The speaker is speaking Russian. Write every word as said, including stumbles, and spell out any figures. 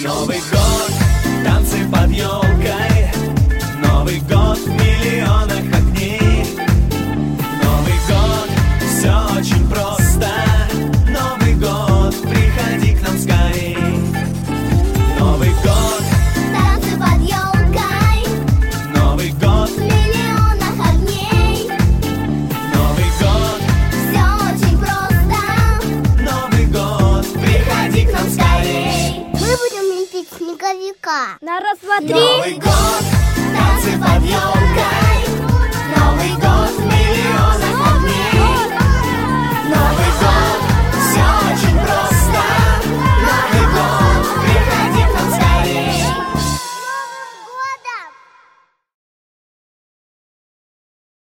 Новый год, танцы под елкой. Новый год в миллионах огней. Новый год, все очень просто. Новый год, приходи к нам скорей. Новый год, танцы под елкой. Новый год, В миллионах огней. Новый год, Все очень просто. Новый год, приходи к нам скорей. Мы будем лепить снеговика. На раз, два, три. Новый год, танцы под елкой.